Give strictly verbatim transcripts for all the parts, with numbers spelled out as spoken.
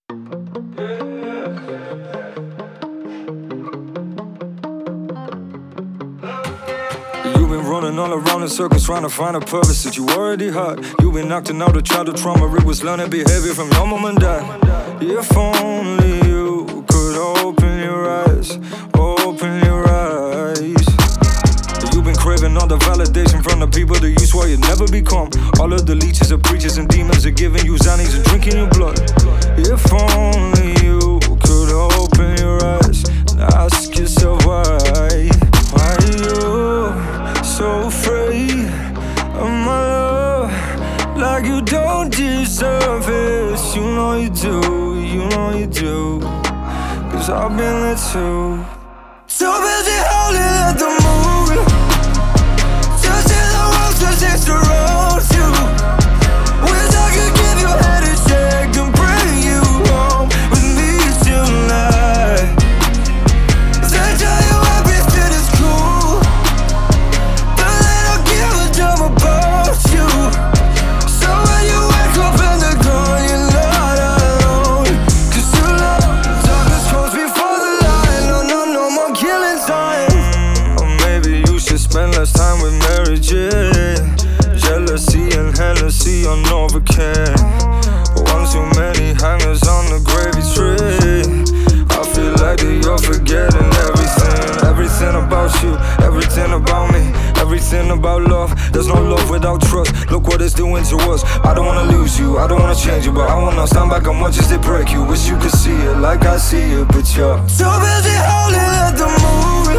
You've been running all around in circles trying to find a purpose that you already had. You've been acting out of childhood trauma. It was learning behavior from your mom and dad. If only you could open your eyes, open your eyes. You've been craving all the validation from the people that you swore you'd never become. All of the leeches and preachers and demons are giving you Xannies and drinking your blood. If only you could open your eyes and ask yourself why. Why are you so afraid of my love? Like you don't deserve it. You know you do, you know you do. Cause I've been there too. So busy howling at the moon, just in the world just next to road you. Wish I could give you a head and shake and bring you home with me tonight. They tell you everything is cool, but they don't give a damn about you. So when you wake up and they're gone, you're not alone. Cause you love darkness comes before the light. No, no, no more killing time. Or maybe you should spend less time with Mary J. Jealousy and Hennessy on Novocaine. One too many hangers on the gravy tree. I feel like that you're forgetting everything. Everything about you, everything about me, everything about love. There's no love without trust. Look what it's doing to us. I don't wanna lose you, I don't wanna change you, but I wanna stand back and watch as they break you. Wish you could see it like I see it, but you're so busy howling at the moon,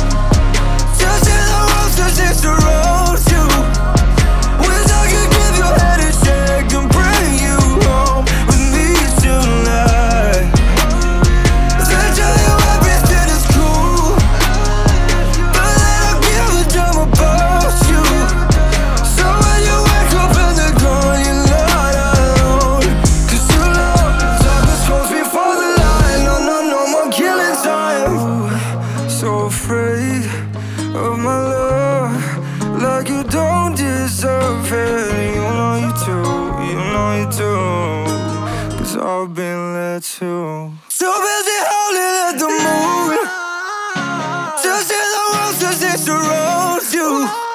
just in the world just next to road you. Wish I could give you a head and shake and bring you home with me tonight. They tell you everything is cool, but they don't give a damn about you. So when you wake up and they're gone, you're not alone. Cause you love darkness comes before the light. No, no, no more killing time. Ooh, so afraid of my love, like you don't deserve it. You know you do, you know you do. Cause I've been there too. So busy howling at the moon, just in the world just next to road you.